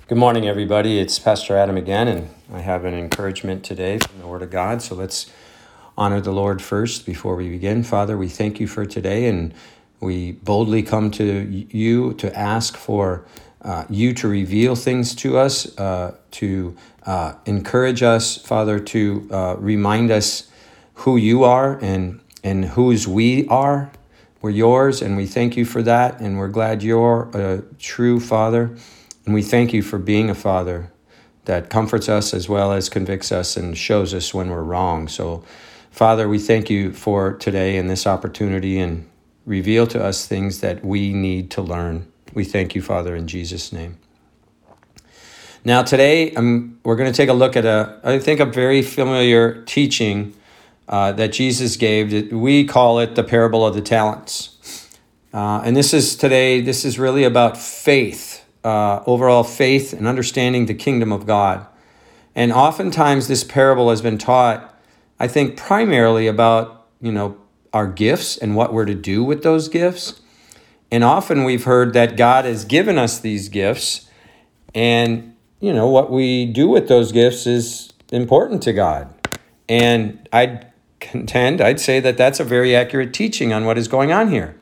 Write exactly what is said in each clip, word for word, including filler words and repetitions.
Good morning, everybody. It's Pastor Adam again, and I have an encouragement today from the Word of God. So let's honor the Lord first before we begin. Father, we thank you for today, and we boldly come to you to ask for uh, you to reveal things to us, uh, to uh, encourage us, Father, to uh, remind us who you are and, and whose we are. We're yours, and we thank you for that, and we're glad you're a true Father. And we thank you for being a Father that comforts us as well as convicts us and shows us when we're wrong. So, Father, we thank you for today and this opportunity, and reveal to us things that we need to learn. We thank you, Father, in Jesus' name. Now, today, um, we're going to take a look at a, I think, a very familiar teaching uh, that Jesus gave. We call it the parable of the talents. Uh, and this is today, this is really about faith. Uh, overall faith and understanding the kingdom of God. And oftentimes this parable has been taught, I think, primarily about, you know, our gifts and what we're to do with those gifts. And often we've heard that God has given us these gifts, and, you know, what we do with those gifts is important to God. And I'd contend, I'd say that that's a very accurate teaching on what is going on here.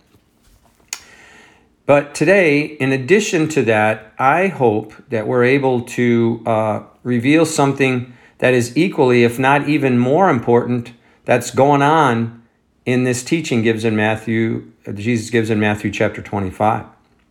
But today, in addition to that, I hope that we're able to uh, reveal something that is equally, if not even more important, that's going on in this teaching gives in Matthew, Jesus gives in Matthew chapter twenty-five.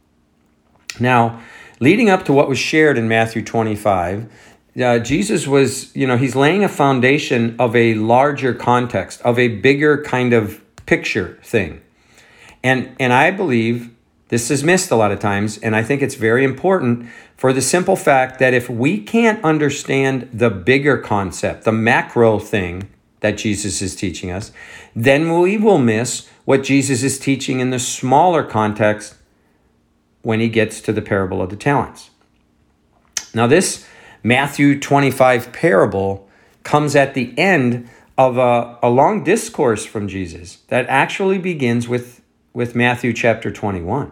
Now, leading up to what was shared in Matthew twenty-five, uh, Jesus was, you know, he's laying a foundation of a larger context, of a bigger kind of picture thing. And, and I believe this is missed a lot of times, and I think it's very important for the simple fact that if we can't understand the bigger concept, the macro thing that Jesus is teaching us, then we will miss what Jesus is teaching in the smaller context when he gets to the parable of the talents. Now, this Matthew twenty-five parable comes at the end of a, a long discourse from Jesus that actually begins with with Matthew chapter twenty-one.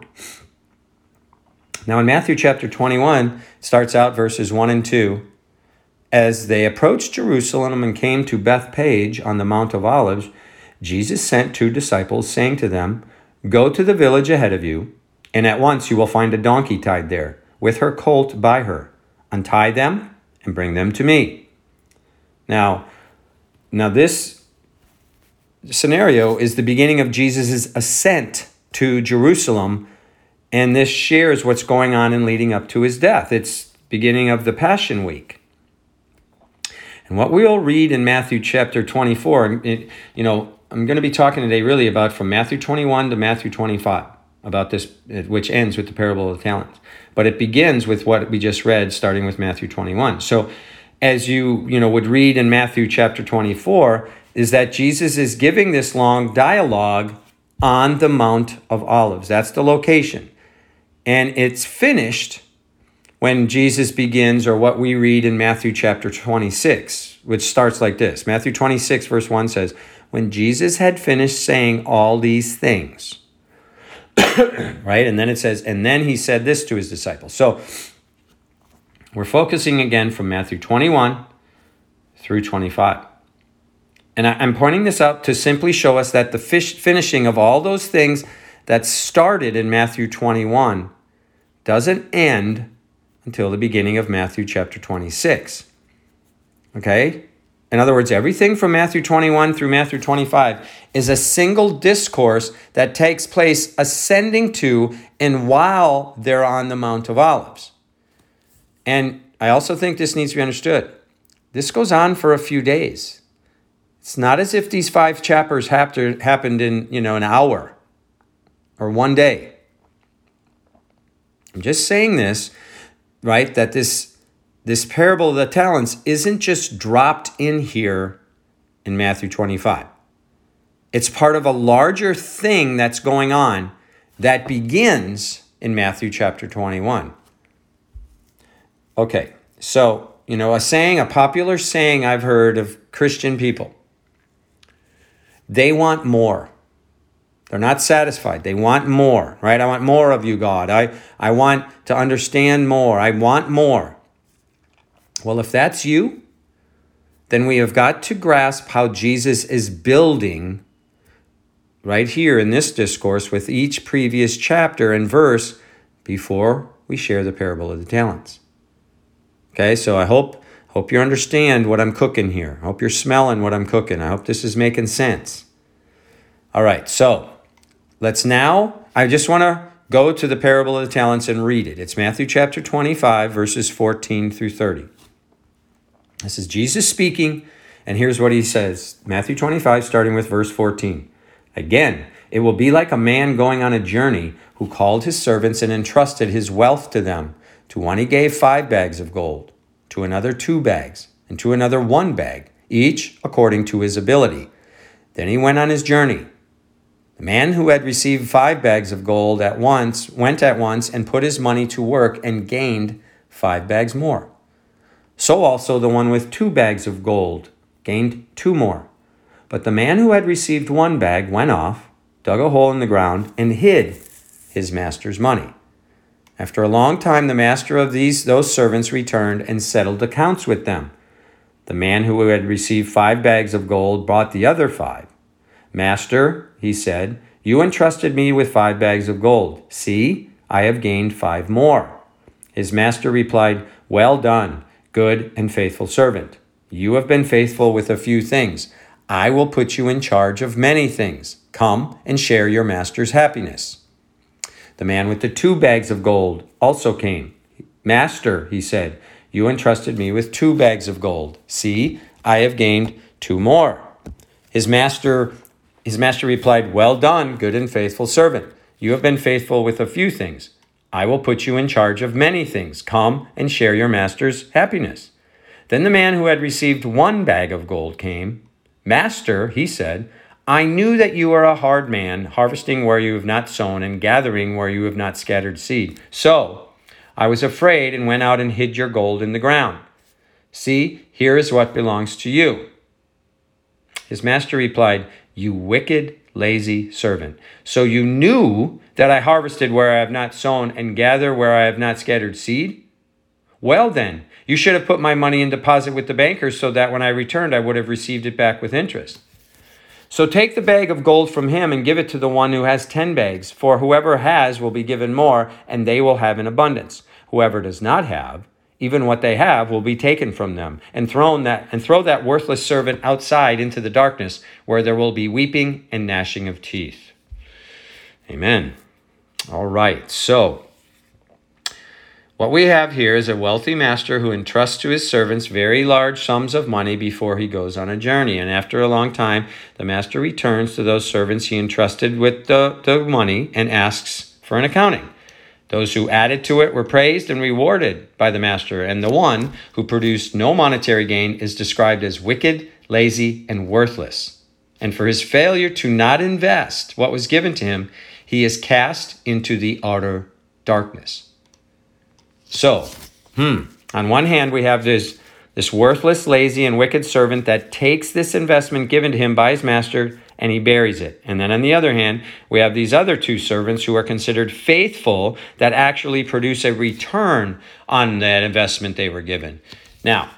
Now in Matthew chapter twenty-one, starts out verses one and two. As they approached Jerusalem and came to Bethphage on the Mount of Olives, Jesus sent two disciples, saying to them, "Go to the village ahead of you, and at once you will find a donkey tied there, with her colt by her. Untie them and bring them to me." Now, now this scenario is the beginning of Jesus' ascent to Jerusalem, and this shares what's going on in leading up to his death. It's beginning of the Passion Week. And what we'll read in Matthew chapter twenty-four, it, you know, I'm going to be talking today really about from Matthew twenty-one to Matthew twenty-five, about this, which ends with the parable of the talents. But it begins with what we just read, starting with Matthew twenty-one. So as you, you know, would read in Matthew chapter twenty-four, is that Jesus is giving this long dialogue on the Mount of Olives. That's the location. And it's finished when Jesus begins, or what we read in Matthew chapter twenty-six, which starts like this. Matthew twenty-six verse one says, "When Jesus had finished saying all these things," right? And then it says, "and then he said this to his disciples." So we're focusing again from Matthew twenty-one through twenty-five. And I'm pointing this out to simply show us that the fish finishing of all those things that started in Matthew twenty-one doesn't end until the beginning of Matthew chapter twenty-six. Okay? In other words, everything from Matthew twenty-one through Matthew twenty-five is a single discourse that takes place ascending to and while they're on the Mount of Olives. And I also think this needs to be understood. This goes on for a few days. It's not as if these five chapters happened in, you know, an hour or one day. I'm just saying this, right, that this, this parable of the talents isn't just dropped in here in Matthew twenty-five. It's part of a larger thing that's going on that begins in Matthew chapter twenty-one. Okay, so, you know, a saying, a popular saying I've heard of Christian people, they want more. They're not satisfied. They want more, right? I want more of you, God. I, I want to understand more. I want more. Well, if that's you, then we have got to grasp how Jesus is building right here in this discourse with each previous chapter and verse before we share the parable of the talents. Okay, so I hope hope you understand what I'm cooking here. I hope you're smelling what I'm cooking. I hope this is making sense. All right, so let's now, I just want to go to the parable of the talents and read it. It's Matthew chapter twenty-five, verses fourteen through thirty. This is Jesus speaking, and here's what he says. Matthew twenty-five, starting with verse fourteen. Again, it will be like a man going on a journey who called his servants and entrusted his wealth to them. To one he gave five bags of gold, to another two bags, and to another one bag, each according to his ability. Then he went on his journey. The man who had received five bags of gold at once went at once and put his money to work and gained five bags more. So also the one with two bags of gold gained two more. But the man who had received one bag went off, dug a hole in the ground, and hid his master's money. After a long time, the master of these those servants returned and settled accounts with them. The man who had received five bags of gold brought the other five. Master, he said, you entrusted me with five bags of gold. See, I have gained five more. His master replied, well done, good and faithful servant. You have been faithful with a few things. I will put you in charge of many things. Come and share your master's happiness. The man with the two bags of gold also came. Master, he said, you entrusted me with two bags of gold. See, I have gained two more. His master, his master replied, well done, good and faithful servant. You have been faithful with a few things. I will put you in charge of many things. Come and share your master's happiness. Then the man who had received one bag of gold came. Master, he said, I knew that you are a hard man, harvesting where you have not sown and gathering where you have not scattered seed. So I was afraid and went out and hid your gold in the ground. See, here is what belongs to you. His master replied, you wicked, lazy servant. So you knew that I harvested where I have not sown and gather where I have not scattered seed? Well then, you should have put my money in deposit with the bankers so that when I returned, I would have received it back with interest. So take the bag of gold from him and give it to the one who has ten bags, for whoever has will be given more, and they will have in abundance. Whoever does not have, even what they have will be taken from them, and thrown that and throw that worthless servant outside into the darkness, where there will be weeping and gnashing of teeth. Amen. All right, so what we have here is a wealthy master who entrusts to his servants very large sums of money before he goes on a journey. And after a long time, the master returns to those servants he entrusted with the, the money and asks for an accounting. Those who added to it were praised and rewarded by the master, and the one who produced no monetary gain is described as wicked, lazy, and worthless. And for his failure to not invest what was given to him, he is cast into the outer darkness. So, hmm, on one hand, we have this, this worthless, lazy, and wicked servant that takes this investment given to him by his master and he buries it. And then on the other hand, we have these other two servants who are considered faithful that actually produce a return on that investment they were given. Now,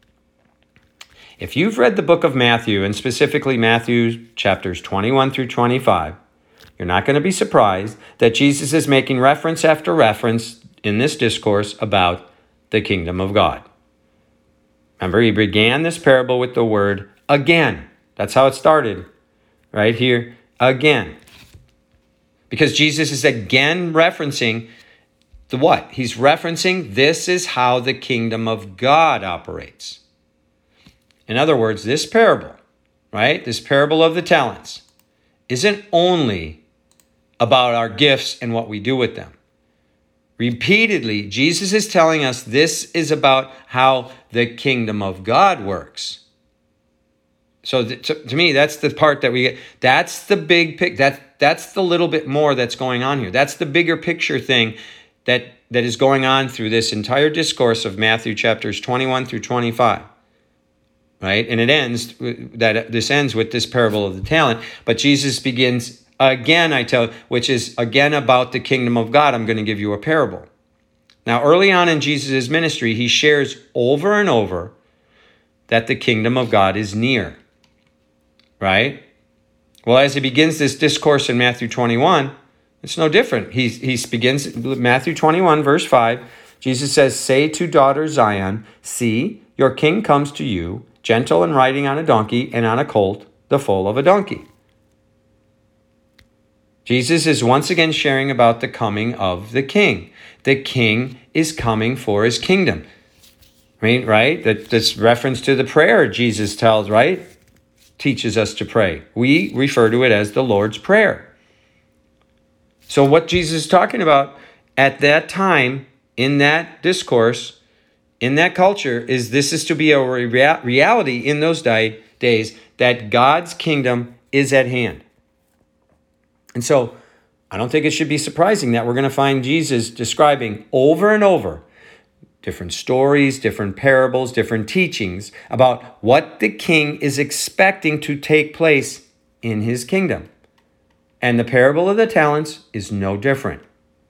if you've read the book of Matthew, and specifically Matthew chapters twenty-one through twenty-five, you're not going to be surprised that Jesus is making reference after reference in this discourse about the kingdom of God. Remember, he began this parable with the word again. That's how it started, right here, again. Because Jesus is again referencing the what? He's referencing this is how the kingdom of God operates. In other words, this parable, right, this parable of the talents, isn't only about our gifts and what we do with them. Repeatedly, Jesus is telling us this is about how the kingdom of God works. So th- to, to me, that's the part that we get. That's the big pic. That that's the little bit more that's going on here. That's the bigger picture thing that that is going on through this entire discourse of Matthew chapters twenty-one through twenty-five. Right, and it ends that this ends with this parable of the talent. But Jesus begins again, I tell, which is again about the kingdom of God. I'm going to give you a parable. Now, early on in Jesus' ministry, he shares over and over that the kingdom of God is near, right? Well, as he begins this discourse in Matthew twenty-one, it's no different. He, he begins Matthew twenty-one, verse five. Jesus says, "Say to daughter Zion, see, your king comes to you, gentle and riding on a donkey and on a colt, the foal of a donkey." Jesus is once again sharing about the coming of the king. The king is coming for his kingdom. I mean, right? That, that's reference to the prayer Jesus tells, right? Teaches us to pray. We refer to it as the Lord's Prayer. So what Jesus is talking about at that time, in that discourse, in that culture, is this is to be a rea- reality in those day, days that God's kingdom is at hand. And so I don't think it should be surprising that we're going to find Jesus describing over and over different stories, different parables, different teachings about what the king is expecting to take place in his kingdom. And the parable of the talents is no different.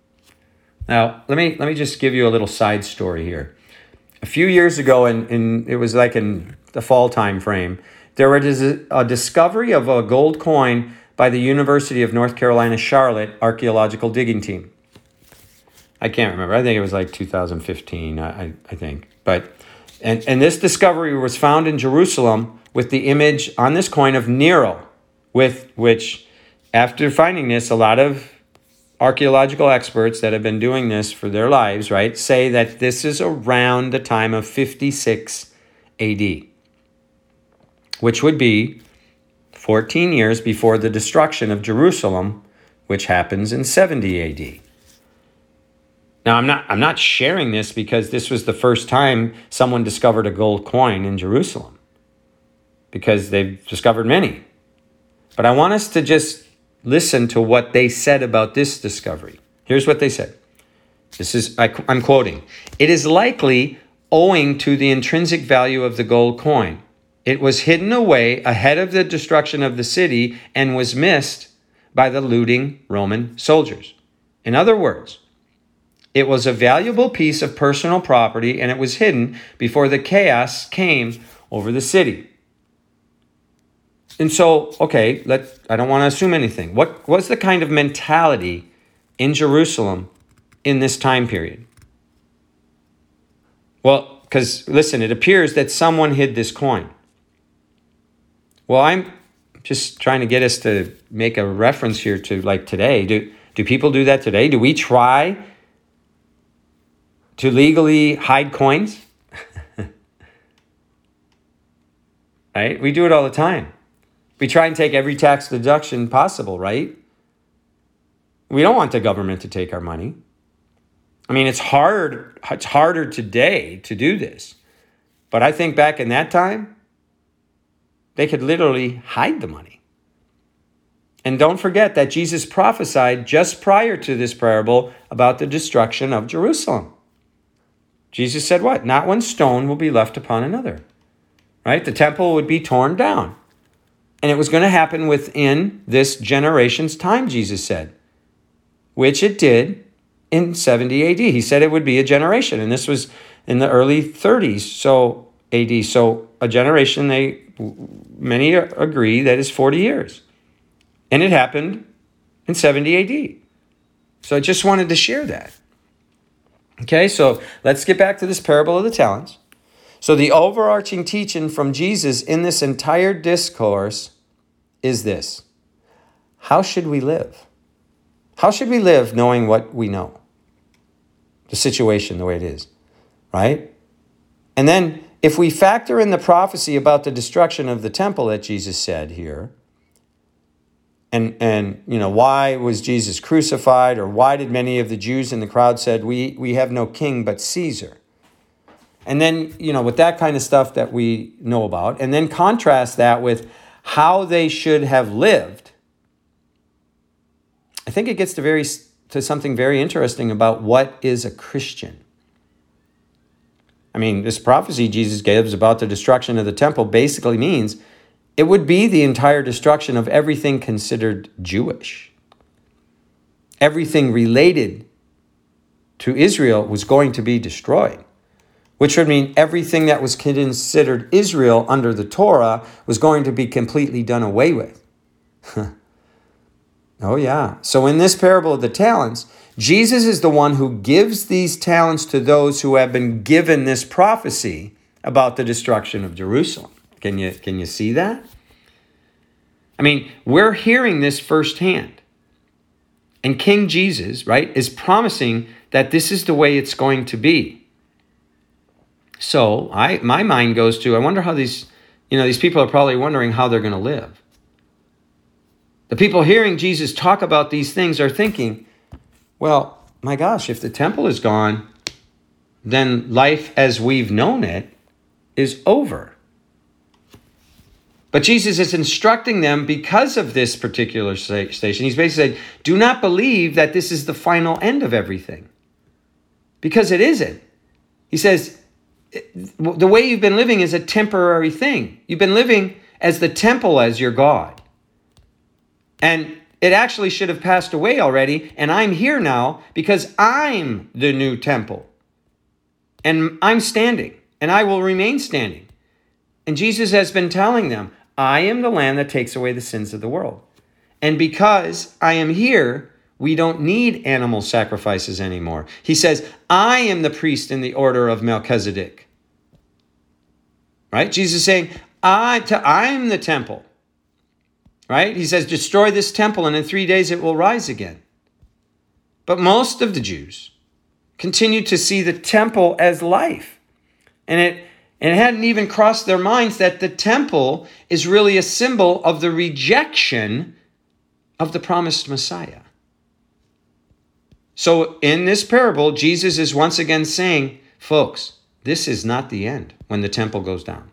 Now, let me let me just give you a little side story here. A few years ago, in, in it was like in the fall time frame, there was a discovery of a gold coin by the University of North Carolina, Charlotte archaeological digging team. I can't remember. I think it was like two thousand fifteen, I, I think. But and, and this discovery was found in Jerusalem with the image on this coin of Nero, with which, after finding this, a lot of archaeological experts that have been doing this for their lives, right, say that this is around the time of fifty-six A D, which would be fourteen years before the destruction of Jerusalem, which happens in seventy A D. Now, I'm not I'm not sharing this because this was the first time someone discovered a gold coin in Jerusalem, because they've discovered many. But I want us to just listen to what they said about this discovery. Here's what they said. This is, I, I'm quoting, "It is likely owing to the intrinsic value of the gold coin. It was hidden away ahead of the destruction of the city and was missed by the looting Roman soldiers. In other words, it was a valuable piece of personal property and it was hidden before the chaos came over the city." And so, okay, let I don't want to assume anything. What was the kind of mentality in Jerusalem in this time period? Well, because listen, it appears that someone hid this coin. Well, I'm just trying to get us to make a reference here to like today. Do do people do that today? Do we try to legally hide coins? Right? We do it all the time. We try and take every tax deduction possible, right? We don't want the government to take our money. I mean, it's hard. It's harder today to do this. But I think back in that time, they could literally hide the money. And don't forget that Jesus prophesied just prior to this parable about the destruction of Jerusalem. Jesus said what? Not one stone will be left upon another. Right? The temple would be torn down. And it was going to happen within this generation's time, Jesus said, which it did in seventy A D. He said it would be a generation. And this was in the early thirties, so A D. So a generation, they many agree that is forty years. And it happened in seventy A D. So I just wanted to share that. Okay, so let's get back to this parable of the talents. So the overarching teaching from Jesus in this entire discourse is this: how should we live? How should we live knowing what we know? The situation the way it is, right? And then if we factor in the prophecy about the destruction of the temple that Jesus said here, and, and you know, why was Jesus crucified, or why did many of the Jews in the crowd said, we, we have no king but Caesar? And then, you know, with that kind of stuff that we know about, and then contrast that with how they should have lived, I think it gets to very to something very interesting about what is a Christian. I mean, this prophecy Jesus gives about the destruction of the temple basically means it would be the entire destruction of everything considered Jewish, everything related to Israel was going to be destroyed, which would mean everything that was considered Israel under the Torah was going to be completely done away with. Oh, yeah. So in this parable of the talents, Jesus is the one who gives these talents to those who have been given this prophecy about the destruction of Jerusalem. Can you, can you see that? I mean, we're hearing this firsthand. And King Jesus, right, is promising that this is the way it's going to be. So I, my mind goes to, I wonder how these, you know, these people are probably wondering how they're going to live. The people hearing Jesus talk about these things are thinking, well, my gosh, if the temple is gone, then life as we've known it is over. But Jesus is instructing them because of this particular station. He's basically saying, do not believe that this is the final end of everything. Because it isn't. He says, the way you've been living is a temporary thing. You've been living as the temple as your God. And it actually should have passed away already, and I'm here now because I'm the new temple. And I'm standing, and I will remain standing. And Jesus has been telling them, I am the Lamb that takes away the sins of the world. And because I am here, we don't need animal sacrifices anymore. He says, I am the priest in the order of Melchizedek. Right? Jesus is saying, I, to, I'm the temple. Right? He says, destroy this temple and in three days it will rise again. But most of the Jews continued to see the temple as life. And it, and it hadn't even crossed their minds that the temple is really a symbol of the rejection of the promised Messiah. So in this parable, Jesus is once again saying, folks, this is not the end when the temple goes down.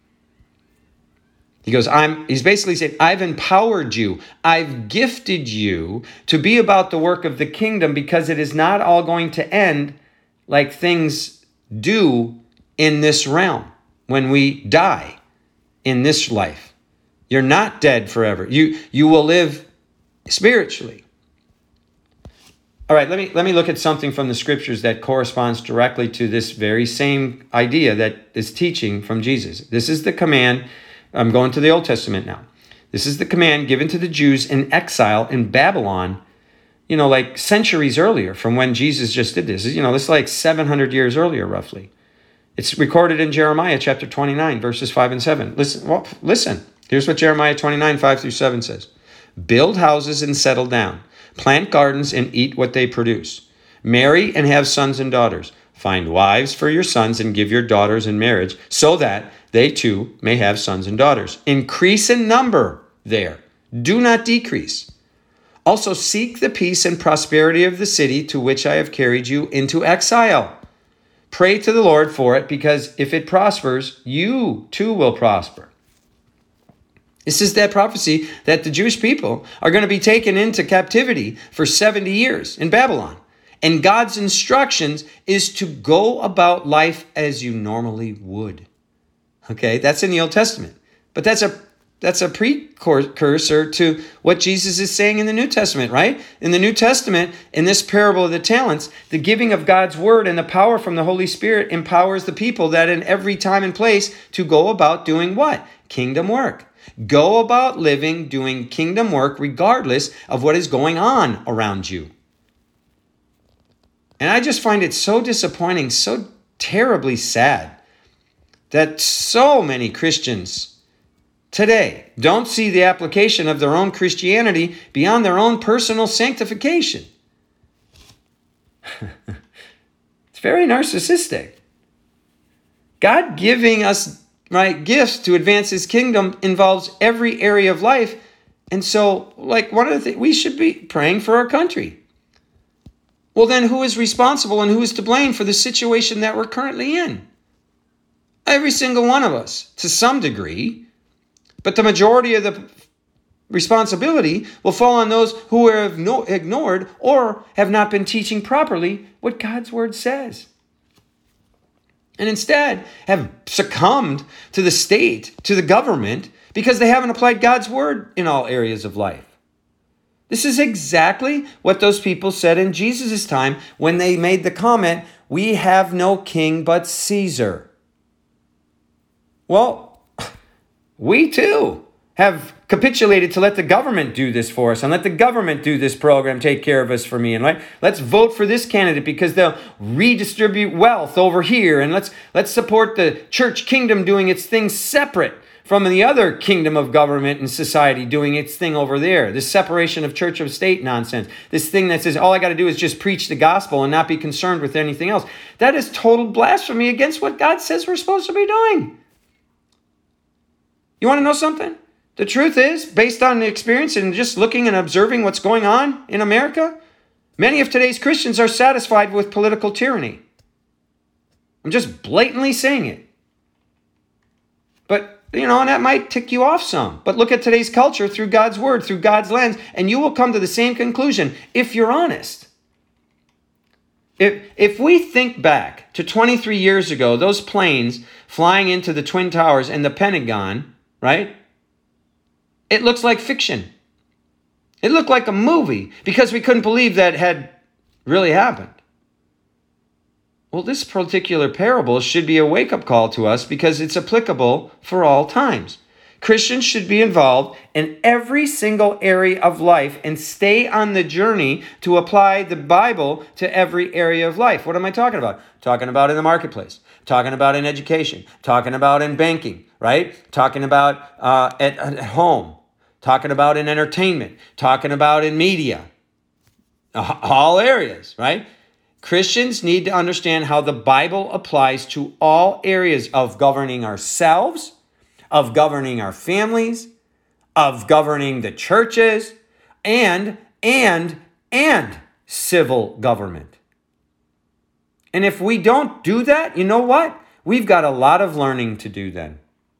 He goes, I'm, he's basically saying, I've empowered you. I've gifted you to be about the work of the kingdom because it is not all going to end like things do in this realm when we die in this life. You're not dead forever. You, you will live spiritually. All right, let me, let me look at something from the scriptures that corresponds directly to this very same idea that is teaching from Jesus. This is the command. I'm going to the Old Testament now. This is the command given to the Jews in exile in Babylon, you know, like centuries earlier from when Jesus just did this. You know, this is like seven hundred years earlier, roughly. It's recorded in Jeremiah chapter twenty-nine, verses five and seven. Listen, well, listen. Here's what Jeremiah twenty-nine, five through seven says. Build houses and settle down. Plant gardens and eat what they produce. Marry and have sons and daughters. Find wives for your sons and give your daughters in marriage so that they too may have sons and daughters. Increase in number there. Do not decrease. Also seek the peace and prosperity of the city to which I have carried you into exile. Pray to the Lord for it, because if it prospers, you too will prosper. This is that prophecy that the Jewish people are going to be taken into captivity for seventy years in Babylon. And God's instructions is to go about life as you normally would. Okay, that's in the Old Testament. But that's a that's a precursor to what Jesus is saying in the New Testament, right? In the New Testament, in this parable of the talents, the giving of God's word and the power from the Holy Spirit empowers the people that in every time and place to go about doing what? Kingdom work. Go about living, doing kingdom work regardless of what is going on around you. And I just find it so disappointing, so terribly sad that so many Christians today don't see the application of their own Christianity beyond their own personal sanctification. It's very narcissistic. God giving us right gifts to advance his kingdom involves every area of life. And so, like, one of the things, we should be praying for our country. Well, then who is responsible and who is to blame for the situation that we're currently in? Every single one of us, to some degree. But the majority of the responsibility will fall on those who have no, ignored or have not been teaching properly what God's word says. And instead have succumbed to the state, to the government, because they haven't applied God's word in all areas of life. This is exactly what those people said in Jesus' time when they made the comment, "We have no king but Caesar." Well, we too have capitulated to let the government do this for us and let the government do this program, take care of us for me. And right, let's vote for this candidate because they'll redistribute wealth over here. And let's let's support the church kingdom doing its thing separate from the other kingdom of government and society doing its thing over there. This separation of church of state nonsense. This thing that says all I got to do is just preach the gospel and not be concerned with anything else. That is total blasphemy against what God says we're supposed to be doing. You want to know something? The truth is, based on the experience and just looking and observing what's going on in America, many of today's Christians are satisfied with political tyranny. I'm just blatantly saying it. But, you know, and that might tick you off some. But look at today's culture through God's word, through God's lens, and you will come to the same conclusion if you're honest. If, if we think back to twenty-three years ago, those planes flying into the Twin Towers and the Pentagon, right? It looks like fiction. It looked like a movie because we couldn't believe that had really happened. Well, this particular parable should be a wake-up call to us because it's applicable for all times. Christians should be involved in every single area of life and stay on the journey to apply the Bible to every area of life. What am I talking about? Talking about in the marketplace, talking about in education, talking about in banking, right? Talking about uh, at, at home, talking about in entertainment, talking about in media, all areas, right? Christians need to understand how the Bible applies to all areas of governing ourselves, of governing our families, of governing the churches, and, and, and civil government. And if we don't do that, you know what? We've got a lot of learning to do then.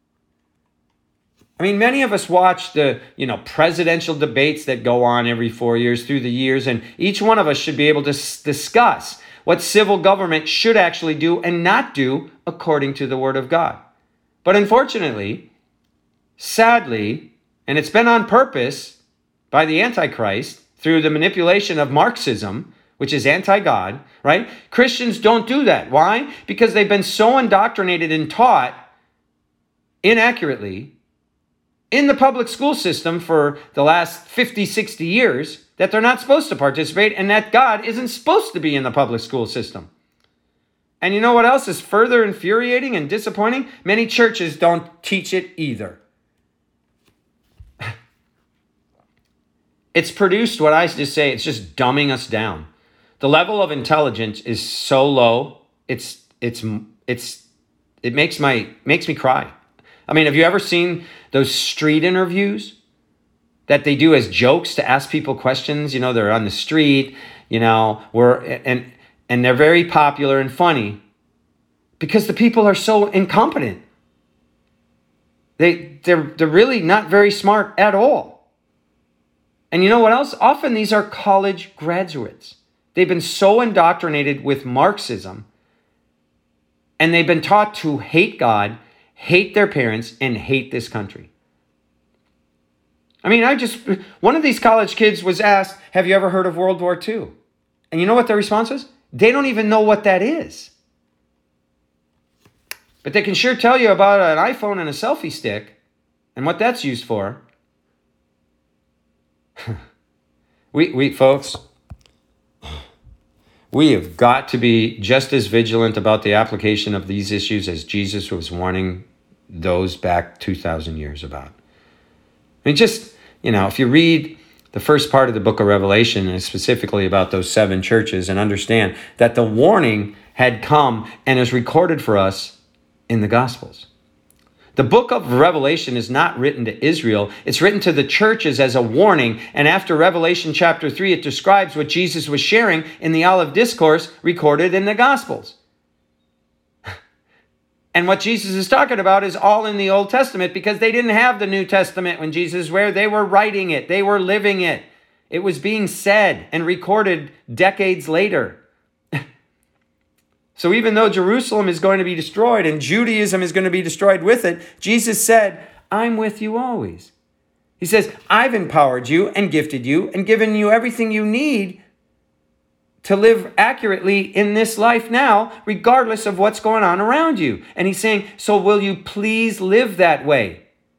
I mean, many of us watch the, you know, presidential debates that go on every four years through the years, and each one of us should be able to s- discuss what civil government should actually do and not do according to the Word of God. But unfortunately, sadly, and it's been on purpose by the Antichrist through the manipulation of Marxism, which is anti-God, right? Christians don't do that. Why? Because they've been so indoctrinated and taught inaccurately in the public school system for the last fifty, sixty years that they're not supposed to participate and that God isn't supposed to be in the public school system. And you know what else is further infuriating and disappointing? Many churches don't teach it either. It's produced what I just say, it's just dumbing us down. The level of intelligence is so low, it's it's it's it makes my makes me cry. I mean, have you ever seen those street interviews that they do as jokes to ask people questions? You know, they're on the street, you know, we're and and they're very popular and funny because the people are so incompetent. They they're they're really not very smart at all. And you know what else? Often these are college graduates. They've been so indoctrinated with Marxism, and they've been taught to hate God, hate their parents, and hate this country. I mean, I just, one of these college kids was asked, have you ever heard of World War Two? And you know what their response was? They don't even know what that is. But they can sure tell you about an iPhone and a selfie stick and what that's used for. we, we, folks, we have got to be just as vigilant about the application of these issues as Jesus was warning those back two thousand years about. I mean, just, you know, if you read the first part of the book of Revelation, and specifically about those seven churches, and understand that the warning had come and is recorded for us in the Gospels. The book of Revelation is not written to Israel. It's written to the churches as a warning. And after Revelation chapter three, it describes what Jesus was sharing in the Olivet Discourse recorded in the Gospels. And what Jesus is talking about is all in the Old Testament because they didn't have the New Testament when Jesus was where they were writing it. They were living it. It was being said and recorded decades later. So even though Jerusalem is going to be destroyed and Judaism is going to be destroyed with it, Jesus said, I'm with you always. He says, I've empowered you and gifted you and given you everything you need to live accurately in this life now, regardless of what's going on around you. And he's saying, so will you please live that way?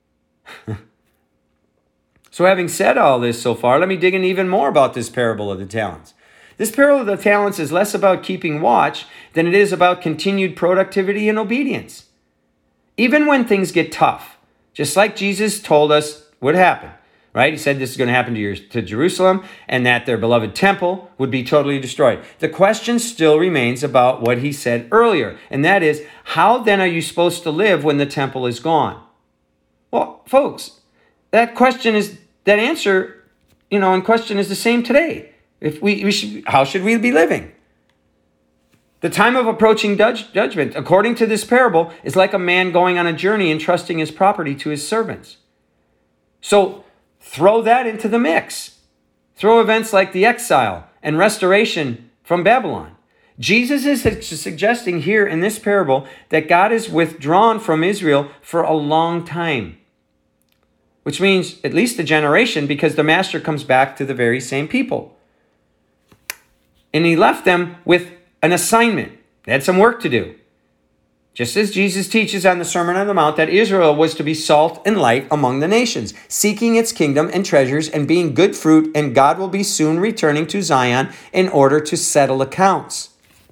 So having said all this so far, let me dig in even more about this parable of the talents. This parable of the talents is less about keeping watch than it is about continued productivity and obedience. Even when things get tough, just like Jesus told us would happen, right? He said this is going to happen to, your, to Jerusalem and that their beloved temple would be totally destroyed. The question still remains about what he said earlier, and that is, how then are you supposed to live when the temple is gone? Well, folks, that question is, that answer, you know, in question is the same today. If we, we should, how should we be living? The time of approaching judge, judgment, according to this parable, is like a man going on a journey and trusting his property to his servants. So throw that into the mix. Throw events like the exile and restoration from Babylon. Jesus is suggesting here in this parable that God is withdrawn from Israel for a long time, which means at least a generation, because the master comes back to the very same people. And he left them with an assignment. They had some work to do. Just as Jesus teaches on the Sermon on the Mount that Israel was to be salt and light among the nations, seeking its kingdom and treasures and being good fruit, and God will be soon returning to Zion in order to settle accounts.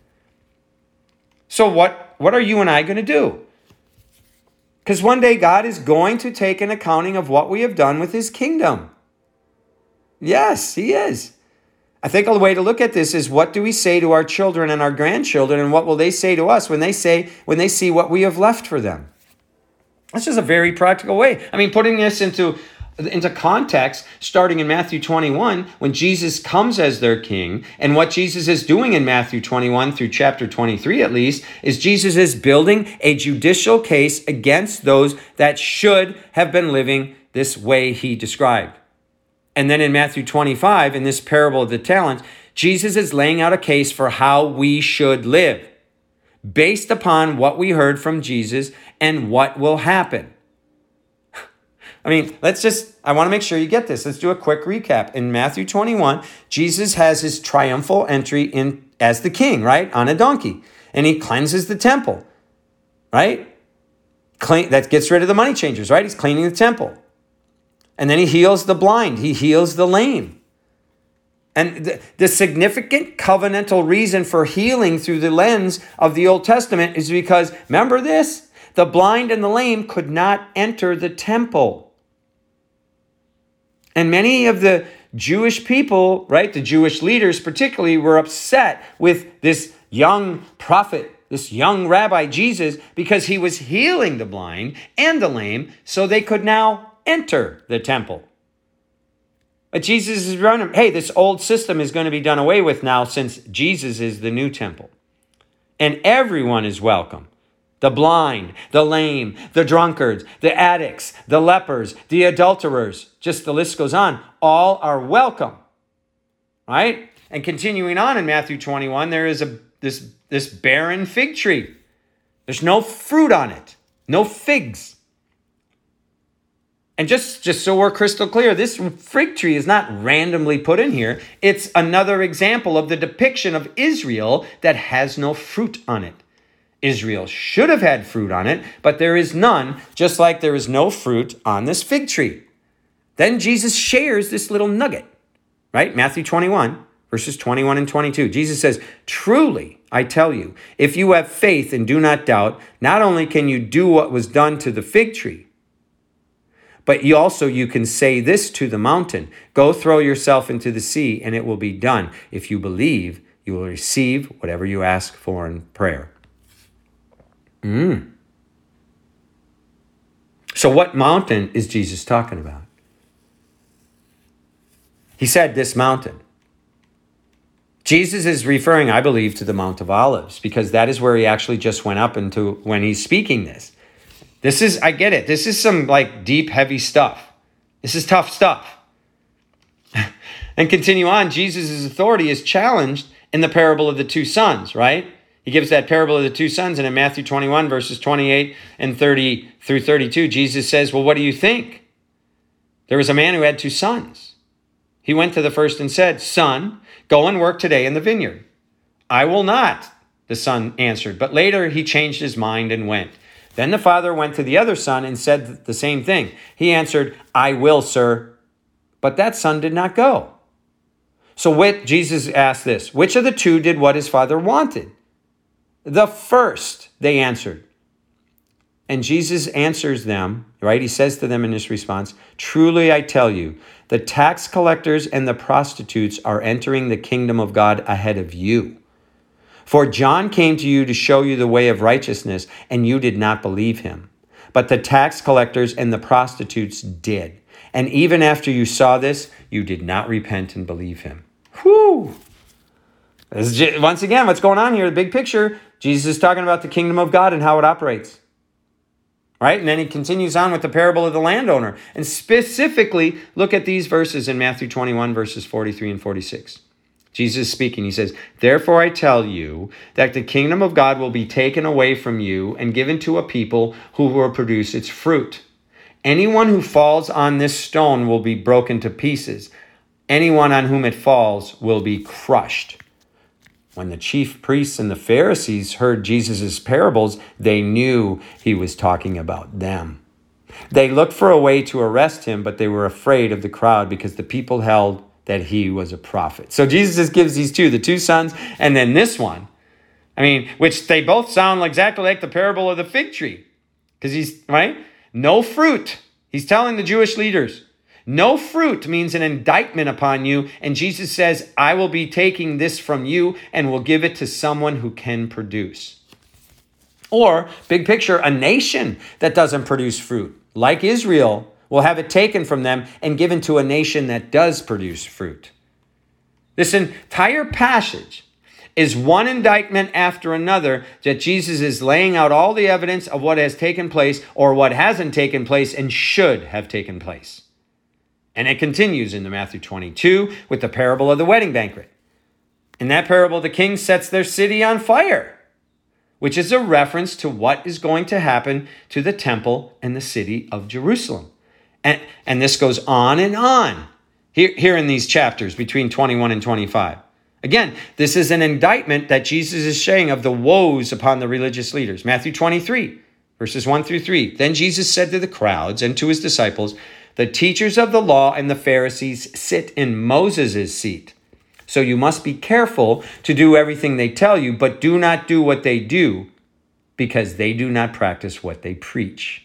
So what, what are you and I going to do? Because one day God is going to take an accounting of what we have done with his kingdom. Yes, he is. I think a way to look at this is, what do we say to our children and our grandchildren, and what will they say to us when they say when they see what we have left for them? This is a very practical way. I mean, putting this into into context, starting in Matthew twenty-one, when Jesus comes as their king, and what Jesus is doing in Matthew twenty-one through chapter twenty-three at least, is Jesus is building a judicial case against those that should have been living this way he described. And then in Matthew twenty-five, in this parable of the talents, Jesus is laying out a case for how we should live, based upon what we heard from Jesus and what will happen. I mean, let's just, I want to make sure you get this. Let's do a quick recap. In Matthew twenty-one, Jesus has his triumphal entry in as the king, right? On a donkey. And he cleanses the temple, right? Clean, that gets rid of the money changers, right? He's cleaning the temple. And then he heals the blind. He heals the lame. And the, the significant covenantal reason for healing through the lens of the Old Testament is because, remember this? The blind and the lame could not enter the temple. And many of the Jewish people, right, the Jewish leaders particularly, were upset with this young prophet, this young rabbi Jesus, because he was healing the blind and the lame, so they could now enter the temple. But Jesus is running, hey, this old system is going to be done away with now, since Jesus is the new temple. And everyone is welcome. The blind, the lame, the drunkards, the addicts, the lepers, the adulterers, just the list goes on. All are welcome, right? And continuing on in Matthew twenty-one, there is a this, this barren fig tree. There's no fruit on it, no figs. And just, just so we're crystal clear, this fig tree is not randomly put in here. It's another example of the depiction of Israel that has no fruit on it. Israel should have had fruit on it, but there is none, just like there is no fruit on this fig tree. Then Jesus shares this little nugget, right? Matthew twenty-one, verses twenty-one and twenty-two. Jesus says, "Truly, I tell you, if you have faith and do not doubt, not only can you do what was done to the fig tree, but you also you can say this to the mountain, go throw yourself into the sea, and it will be done. If you believe, you will receive whatever you ask for in prayer." Mm. So what mountain is Jesus talking about? He said this mountain. Jesus is referring, I believe, to the Mount of Olives, because that is where he actually just went up into when he's speaking this. This is, I get it. This is some like deep, heavy stuff. This is tough stuff. And continue on, Jesus' authority is challenged in the parable of the two sons, right? He gives that parable of the two sons, and in Matthew twenty-one, verses twenty-eight and thirty through thirty-two, Jesus says, well, what do you think? There was a man who had two sons. He went to the first and said, "Son, go and work today in the vineyard." "I will not," the son answered. But later he changed his mind and went. Then the father went to the other son and said the same thing. He answered, "I will, sir." But that son did not go. So which, Jesus asked this, which of the two did what his father wanted? "The first," they answered. And Jesus answers them, right? He says to them in his response, "Truly I tell you, the tax collectors and the prostitutes are entering the kingdom of God ahead of you. For John came to you to show you the way of righteousness, and you did not believe him. But the tax collectors and the prostitutes did. And even after you saw this, you did not repent and believe him." Whew! This is just, once again, what's going on here, the big picture, Jesus is talking about the kingdom of God and how it operates. Right? And then he continues on with the parable of the landowner. And specifically, look at these verses in Matthew twenty-one, verses forty-three and forty-six. Jesus is speaking. He says, "Therefore I tell you that the kingdom of God will be taken away from you and given to a people who will produce its fruit. Anyone who falls on this stone will be broken to pieces. Anyone on whom it falls will be crushed." When the chief priests and the Pharisees heard Jesus' parables, they knew he was talking about them. They looked for a way to arrest him, but they were afraid of the crowd because the people held that he was a prophet. So Jesus gives these two, the two sons, and then this one. I mean, which they both sound exactly like the parable of the fig tree. Because he's, right? No fruit. He's telling the Jewish leaders, no fruit means an indictment upon you. And Jesus says, I will be taking this from you and will give it to someone who can produce. Or, big picture, a nation that doesn't produce fruit, like Israel, will have it taken from them and given to a nation that does produce fruit. This entire passage is one indictment after another that Jesus is laying out all the evidence of what has taken place or what hasn't taken place and should have taken place. And it continues into Matthew twenty-two with the parable of the wedding banquet. In that parable, the king sets their city on fire, which is a reference to what is going to happen to the temple and the city of Jerusalem. And, and this goes on and on here, here in these chapters between twenty-one and twenty-five. Again, this is an indictment that Jesus is saying of the woes upon the religious leaders. Matthew twenty-three, verses one through three. Then Jesus said to the crowds and to his disciples, the teachers of the law and the Pharisees sit in Moses' seat. So you must be careful to do everything they tell you, but do not do what they do, because they do not practice what they preach.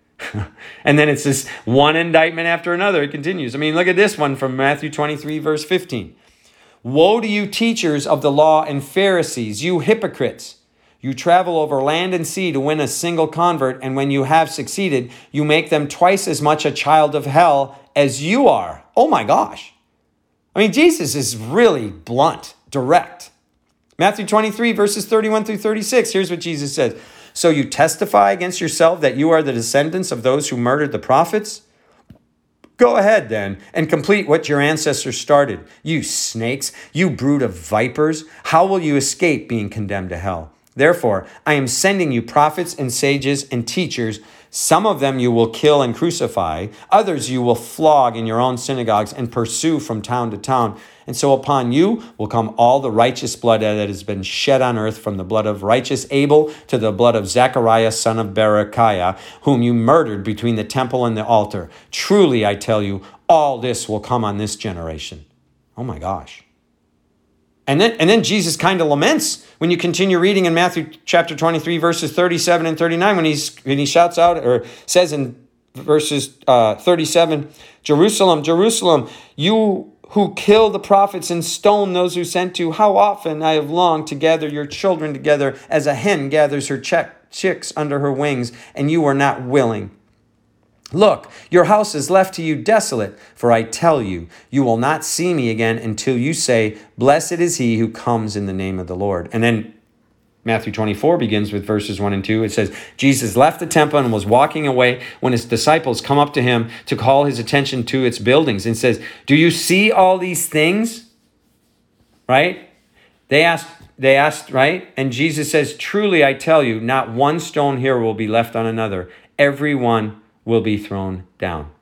And then it's this one indictment after another. It continues. I mean, look at this one from Matthew twenty-three, verse fifteen. Woe to you, teachers of the law and Pharisees, you hypocrites! You travel over land and sea to win a single convert, and when you have succeeded, you make them twice as much a child of hell as you are. Oh my gosh. I mean, Jesus is really blunt, direct. Matthew twenty-three, verses thirty-one through thirty-six. Here's what Jesus says. So you testify against yourself that you are the descendants of those who murdered the prophets? Go ahead then and complete what your ancestors started. You snakes, you brood of vipers, how will you escape being condemned to hell? Therefore, I am sending you prophets and sages and teachers. Some of them you will kill and crucify. Others you will flog in your own synagogues and pursue from town to town. And so upon you will come all the righteous blood that has been shed on earth, from the blood of righteous Abel to the blood of Zechariah, son of Berechiah, whom you murdered between the temple and the altar. Truly, I tell you, all this will come on this generation. Oh my gosh. And then, and then Jesus kind of laments when you continue reading in Matthew chapter twenty-three, verses thirty-seven and thirty-nine, when, he's, when he shouts out or says in verses uh, thirty-seven, Jerusalem, Jerusalem, you who kill the prophets and stone those who sent you, how often I have longed to gather your children together as a hen gathers her check, chicks under her wings, and you are not willing. Look, your house is left to you desolate, for I tell you, you will not see me again until you say, blessed is he who comes in the name of the Lord. And then Matthew twenty-four begins with verses one and two. It says, Jesus left the temple and was walking away when his disciples come up to him to call his attention to its buildings, and says, do you see all these things? Right? They asked, they asked, right? And Jesus says, truly, I tell you, not one stone here will be left on another. Every one will be thrown down.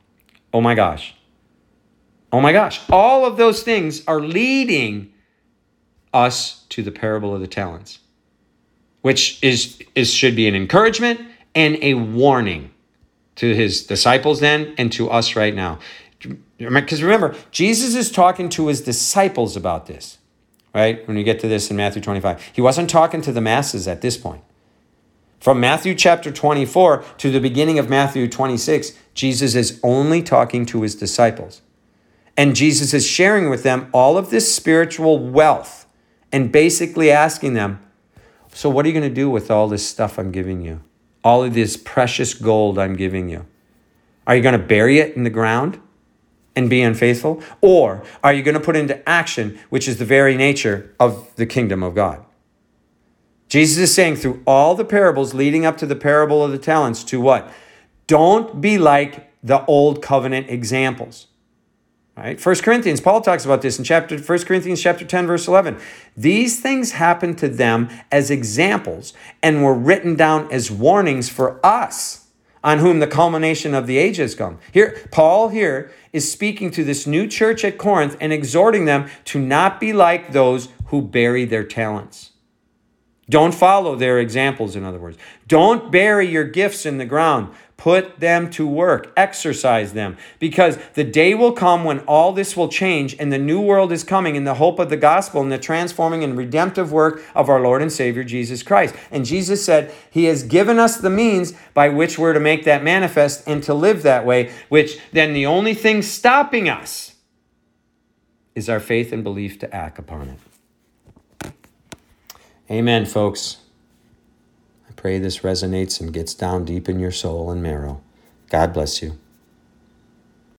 Oh my gosh. Oh my gosh. All of those things are leading us to the parable of the talents, which is, is should be an encouragement and a warning to his disciples then and to us right now. Because remember, Jesus is talking to his disciples about this, right? When you get to this in Matthew twenty-five. He wasn't talking to the masses at this point. From Matthew chapter twenty-four to the beginning of Matthew twenty-six, Jesus is only talking to his disciples. And Jesus is sharing with them all of this spiritual wealth and basically asking them, so what are you going to do with all this stuff I'm giving you? All of this precious gold I'm giving you? Are you going to bury it in the ground and be unfaithful? Or are you going to put into action, which is the very nature of the kingdom of God? Jesus is saying through all the parables leading up to the parable of the talents to what? Don't be like the old covenant examples. Right? First Corinthians, Paul talks about this in chapter First Corinthians chapter ten, verse eleven. These things happened to them as examples and were written down as warnings for us, on whom the culmination of the age has come. Here, Paul here is speaking to this new church at Corinth and exhorting them to not be like those who bury their talents. Don't follow their examples, in other words. Don't bury your gifts in the ground. Put them to work. Exercise them. Because the day will come when all this will change and the new world is coming in the hope of the gospel and the transforming and redemptive work of our Lord and Savior, Jesus Christ. And Jesus said he has given us the means by which we're to make that manifest and to live that way, which then the only thing stopping us is our faith and belief to act upon it. Amen, folks. I pray this resonates and gets down deep in your soul and marrow. God bless you.